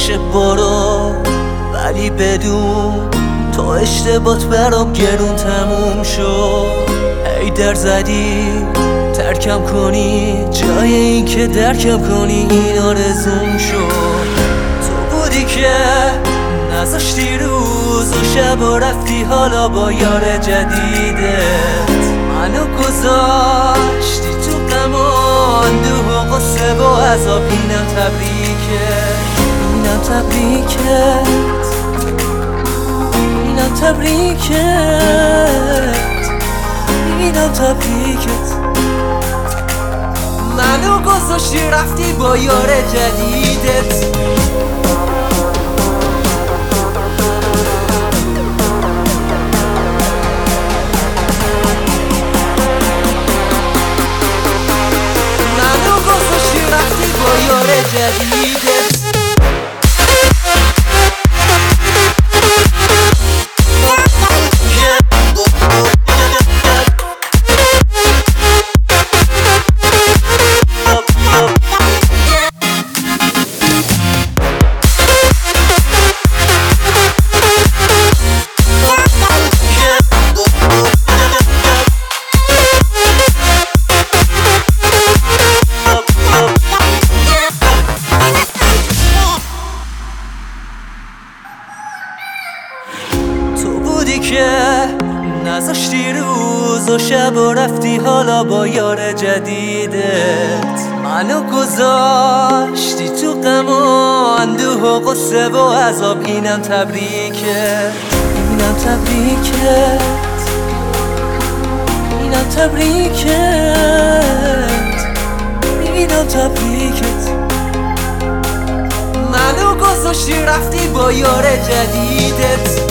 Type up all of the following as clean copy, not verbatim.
باشه برو، ولی بدون تو اشتباهت برام گرون تموم شد. ای در زدی ترکم کنی، جای این که درکم کنی این آرزوم شد. تو بودی که نذاشتی روز و شب و رفتی حالا با یار جدیدت. منو گذاشتی تو غم و اندوه و غصه و عذاب. اینم تبریکت، اینم تبریکت، اینم تبریکت، اینم تبریکت. منو گذاشتی رفتی با یار جدیدت. یار جدیدت. که نذاشتی روز و شب و رفتی حالا با یار جدیدت. منو گذاشتی تو غم و اندوه و غصه و عذاب. اینم تبریکت، اینم تبریکت، اینم تبریکت، اینم تبریکت. منو گذاشتی رفتی با یار جدیدت.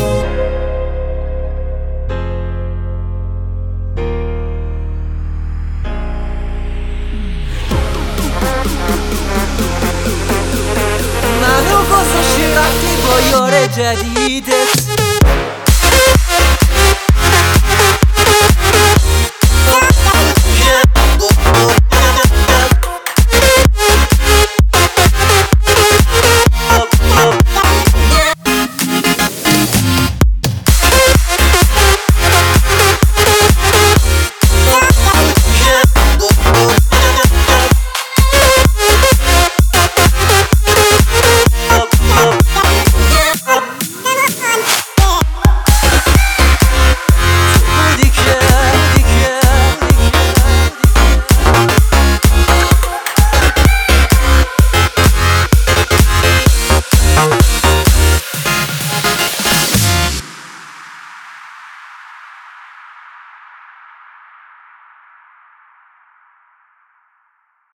منو گذاشتی رفتی با یار جدیدت.